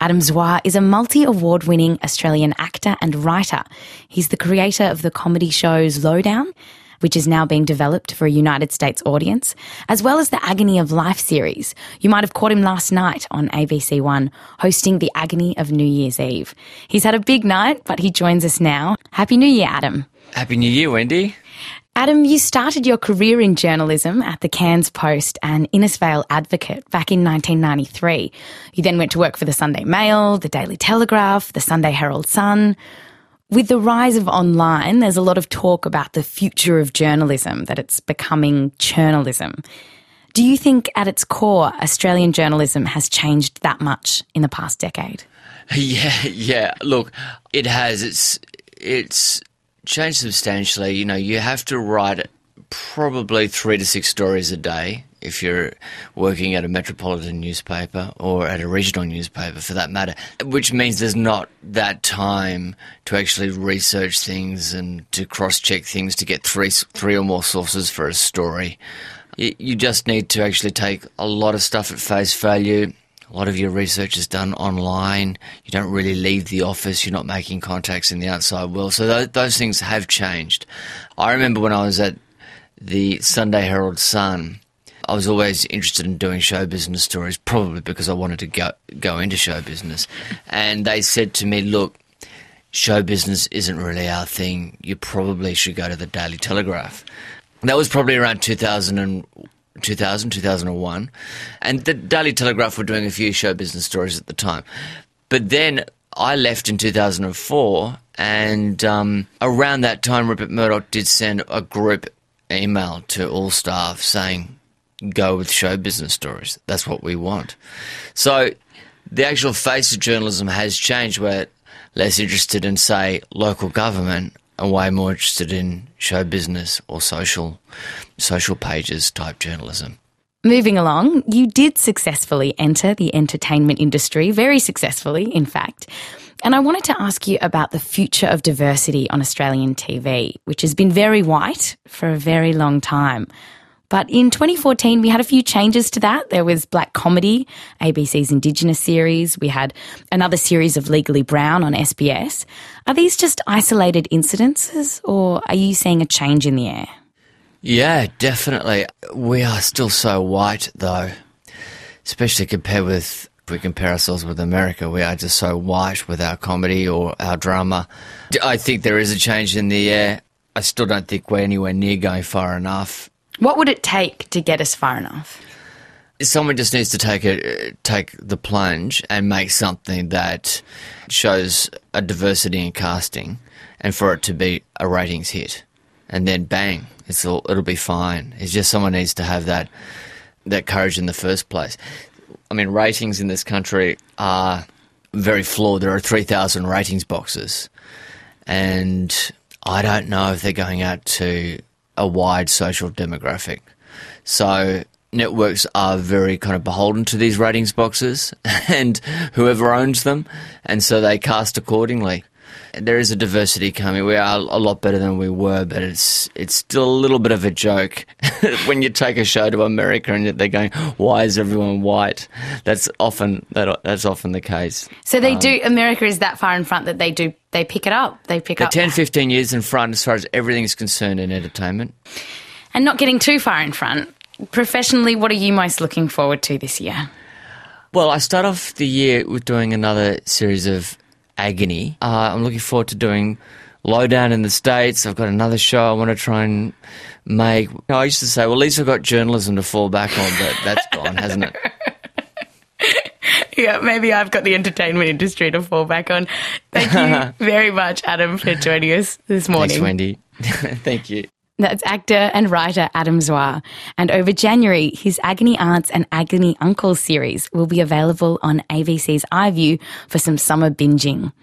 Adam Zwar is a multi-award-winning Australian actor and writer. He's the creator of the comedy shows Lowdown, which is now being developed for a United States audience, as well as the Agony of Life series. You might have caught him last night on ABC One, hosting the Agony of New Year's Eve. He's had a big night, but he joins us now. Happy New Year, Adam. Happy New Year, Wendy. Adam, you started your career in journalism at the Cairns Post and Innisfail Advocate back in 1993. You then went to work for the Sunday Mail, the Daily Telegraph, the Sunday Herald Sun. With the rise of online, there's a lot of talk about the future of journalism, that it's becoming churnalism. Do you think at its core, Australian journalism has changed that much in the past decade? Yeah. Look, it has. It's changed substantially. You know, you have to write probably 3 to 6 stories a day if you're working at a metropolitan newspaper or at a regional newspaper for that matter, which means there's not that time to actually research things and to cross-check things to get three or more sources for a story. You just need to actually take a lot of stuff at face value. A lot of your research is done online. You don't really leave the office. You're not making contacts in the outside world. So those things have changed. I remember when I was at the Sunday Herald Sun, I was always interested in doing show business stories, probably because I wanted to go into show business. And they said to me, look, show business isn't really our thing. You probably should go to the Daily Telegraph. That was probably around 2001. And the Daily Telegraph were doing a few show business stories at the time. But then I left in 2004, and around that time, Rupert Murdoch did send a group email to all staff saying, go with show business stories. That's what we want. So the actual face of journalism has changed. We're less interested in, say, local government and way more interested in show business or social pages type journalism. Moving along, you did successfully enter the entertainment industry, very successfully, in fact. And I wanted to ask you about the future of diversity on Australian TV, which has been very white for a very long time. But in 2014, we had a few changes to that. There was Black Comedy, ABC's Indigenous series. We had another series of Legally Brown on SBS. Are these just isolated incidences, or are you seeing a change in the air? Yeah, definitely. We are still so white, though, especially if we compare ourselves with America. We are just so white with our comedy or our drama. I think there is a change in the air. I still don't think we're anywhere near going far enough. What would it take to get us far enough? Someone just needs to take the plunge and make something that shows a diversity in casting, and for it to be a ratings hit, and then bang, it'll be fine. It's just someone needs to have that courage in the first place. I mean, ratings in this country are very flawed. There are 3,000 ratings boxes, and I don't know if they're going out to a wide social demographic. So networks are very kind of beholden to these ratings boxes and whoever owns them, and so they cast accordingly. There is a diversity coming. We are a lot better than we were, but it's still a little bit of a joke when you take a show to America and they're going, "Why is everyone white?" That's often the case. So they do. America is that far in front that they pick it up. They're 10, 15 years in front as far as everything is concerned in entertainment. And not getting too far in front. Professionally, what are you most looking forward to this year? Well, I start off the year with doing another series of Agony. I'm looking forward to doing Lowdown in the States. I've got another show I want to try and make. I used to say, well, at least I've got journalism to fall back on, but that's gone, hasn't it? Yeah, maybe I've got the entertainment industry to fall back on. Thank you very much, Adam, for joining us this morning. Thanks, Wendy. Thank you. That's actor and writer Adam Zwar. And over January, his Agony Aunts and Agony Uncles series will be available on ABC's iView for some summer binging.